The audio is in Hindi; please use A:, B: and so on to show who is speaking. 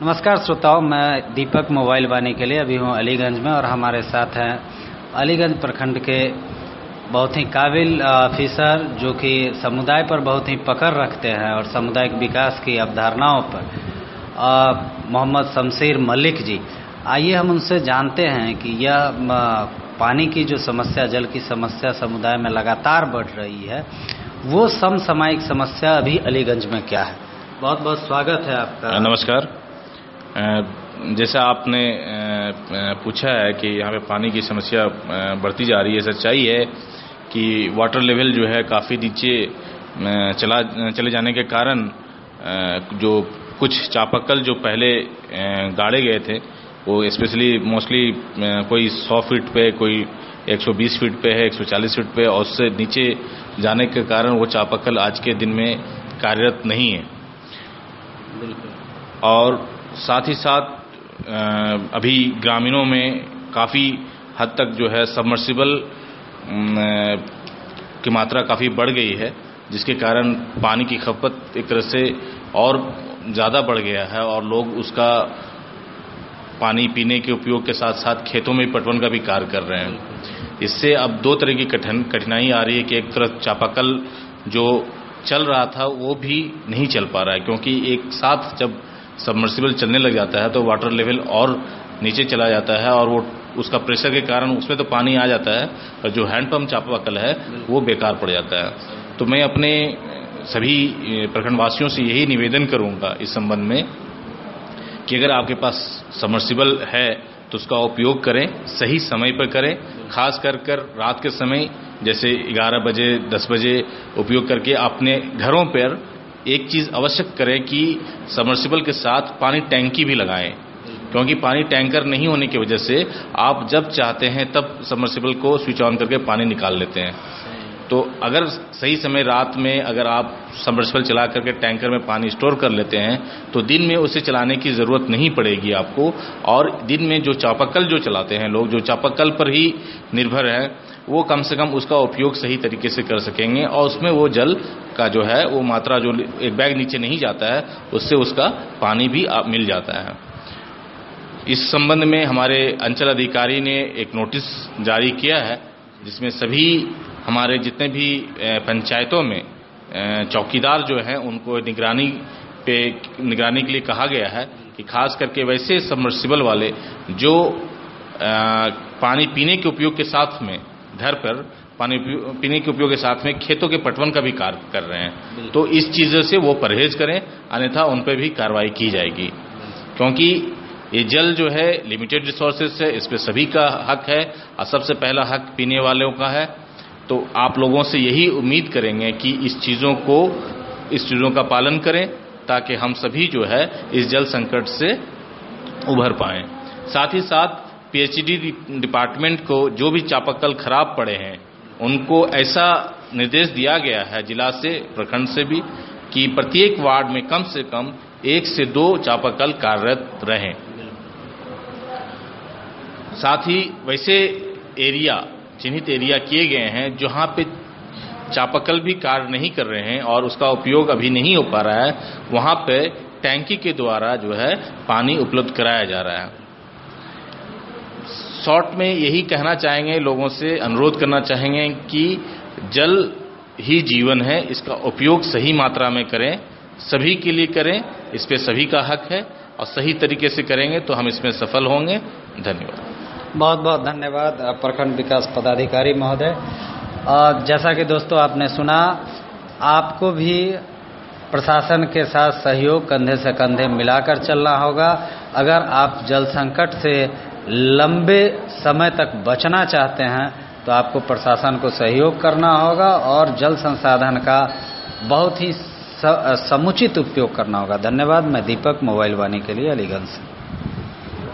A: नमस्कार श्रोताओं, मैं दीपक मोबाइल वाणी के लिए अभी हूँ अलीगंज में और हमारे साथ हैं अलीगंज प्रखंड के बहुत ही काबिल ऑफिसर जो कि समुदाय पर बहुत ही पकड़ रखते हैं और सामुदायिक विकास की अवधारणाओं पर मोहम्मद शमशेर मलिक जी। आइए हम उनसे जानते हैं कि यह पानी की जो समस्या, जल की समस्या समुदाय में लगातार बढ़ रही है, वो समसामयिक समस्या अभी अलीगंज में क्या है। बहुत बहुत स्वागत है आपका।
B: नमस्कार। जैसा आपने पूछा है कि यहाँ पे पानी की समस्या बढ़ती जा रही है, सच्चाई है कि वाटर लेवल जो है काफ़ी नीचे चले जाने के कारण जो कुछ चापाकल जो पहले गाड़े गए थे वो स्पेशली मोस्टली कोई 100 फीट पे, कोई 120 फीट पे है, 140 फीट पे, और उससे नीचे जाने के कारण वो चापाकल आज के दिन में कार्यरत नहीं है। और साथ ही साथ अभी ग्रामीणों में काफ़ी हद तक जो है सबमर्सिबल की मात्रा काफ़ी बढ़ गई है, जिसके कारण पानी की खपत एक तरह से और ज़्यादा बढ़ गया है और लोग उसका पानी पीने के उपयोग के साथ साथ खेतों में पटवन का भी कार्य कर रहे हैं। इससे अब दो तरह की कठिनाई आ रही है कि एक तरफ चापाकल जो चल रहा था वो भी नहीं चल पा रहा है, क्योंकि एक साथ जब सबमर्सिबल चलने लग जाता है तो वाटर लेवल और नीचे चला जाता है और वो उसका प्रेशर के कारण उसमें तो पानी आ जाता है, और जो हैंडपंप चापाकल है वो बेकार पड़ जाता है। तो मैं अपने सभी प्रखंडवासियों से यही निवेदन करूंगा इस संबंध में कि अगर आपके पास सबमर्सिबल है तो उसका उपयोग करें, सही समय पर करें, खास कर रात के समय जैसे 11 बजे 10 बजे उपयोग करके अपने घरों पर एक चीज़ आवश्यक करें कि सबमर्सिबल के साथ पानी टैंकी भी लगाएं, क्योंकि पानी टैंकर नहीं होने की वजह से आप जब चाहते हैं तब सबमर्सिबल को स्विच ऑन करके पानी निकाल लेते हैं। तो अगर सही समय रात में अगर आप सबमर्सिबल चला करके टैंकर में पानी स्टोर कर लेते हैं तो दिन में उसे चलाने की ज़रूरत नहीं पड़ेगी आपको, और दिन में जो चापाकल जो चलाते हैं लोग, जो चापाकल पर ही निर्भर हैं, वो कम से कम उसका उपयोग सही तरीके से कर सकेंगे और उसमें वो जल का जो है वो मात्रा जो एक बैग नीचे नहीं जाता है उससे उसका पानी भी मिल जाता है। इस संबंध में हमारे अंचल अधिकारी ने एक नोटिस जारी किया है जिसमें सभी हमारे जितने भी पंचायतों में चौकीदार जो हैं उनको निगरानी के लिए कहा गया है कि खास करके वैसे सबमर्सिबल वाले जो पानी पीने के उपयोग के साथ में घर पर पानी पीने के उपयोग के साथ में खेतों के पटवन का भी कार्य कर रहे हैं, तो इस चीज़ से वो परहेज करें, अन्यथा उन पर भी कार्रवाई की जाएगी। क्योंकि ये जल जो है लिमिटेड रिसोर्सेज है, इस पे सभी का हक है और सबसे पहला हक पीने वालों का है। तो आप लोगों से यही उम्मीद करेंगे कि इस चीज़ों का पालन करें ताकि हम सभी जो है इस जल संकट से उभर पाएं। साथ ही साथ पीएचईडी डिपार्टमेंट को जो भी चापाकल खराब पड़े हैं उनको ऐसा निर्देश दिया गया है जिला से, प्रखंड से भी, कि प्रत्येक वार्ड में कम से कम 1 से 2 चापाकल कार्यरत रहें। साथ ही वैसे चिन्हित एरिया किए गए हैं जहां पे चापाकल भी कार्य नहीं कर रहे हैं और उसका उपयोग अभी नहीं हो पा रहा है, वहां पे टैंकी के द्वारा जो है पानी उपलब्ध कराया जा रहा है। शॉर्ट में यही कहना चाहेंगे, लोगों से अनुरोध करना चाहेंगे कि जल ही जीवन है, इसका उपयोग सही मात्रा में करें, सभी के लिए करें, इस पे सभी का हक है और सही तरीके से करेंगे तो हम इसमें सफल होंगे। धन्यवाद।
A: बहुत बहुत धन्यवाद प्रखंड विकास पदाधिकारी महोदय। जैसा कि दोस्तों आपने सुना, आपको भी प्रशासन के साथ सहयोग कंधे से कंधे मिलाकर चलना होगा। अगर आप जल संकट से लंबे समय तक बचना चाहते हैं तो आपको प्रशासन को सहयोग करना होगा और जल संसाधन का बहुत ही समुचित उपयोग करना होगा। धन्यवाद। मैं दीपक मोबाइल वाणी के लिए अलीगंज से।